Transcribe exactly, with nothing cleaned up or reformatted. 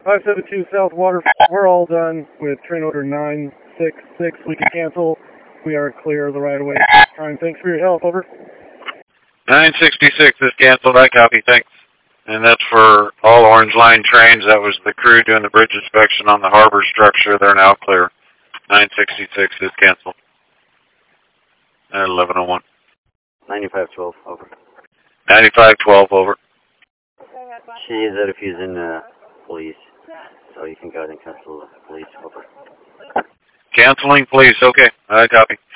five seven two South Water, we're all done with train order nine six six. We can cancel. We are clear of the right of way. Time. Thanks for your help. Over. nine sixty-six is canceled. I copy. Thanks. And that's for all Orange Line trains. That was the crew doing the bridge inspection on the harbor structure. They're now clear. nine sixty-six is canceled. At eleven oh one. ninety-five twelve, over. ninety-five twelve, over. She needs a refuse in uh, police, so you can go ahead and cancel the police, over. Canceling, please. Okay, I copy.